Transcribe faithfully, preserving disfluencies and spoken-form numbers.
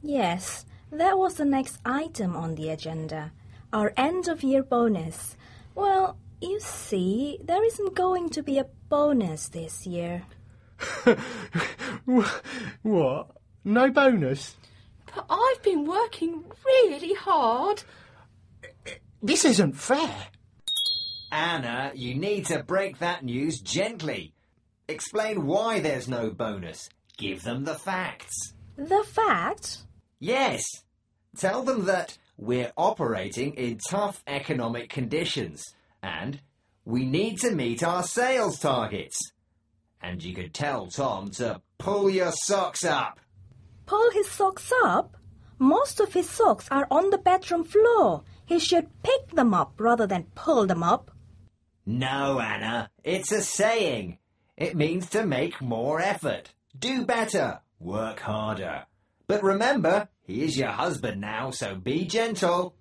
Yes, that was the next item on the agenda. Our end-of-year bonus. Well, you see, there isn't going to be a bonus this year. What? No bonus? But I've been working really hard. This isn't fair. Anna, you need to break that news gently. Explain why there's no bonus. Give them the facts. The fact? Yes. Tell them that we're operating in tough economic conditions and we need to meet our sales targets. And you could tell Tom to pull your socks up. Pull his socks up? Most of his socks are on the bedroom floor. He should pick them up rather than pull them up. No, Anna, it's a saying. It means to make more effort, do better, work harder. But remember, he is your husband now, so be gentle.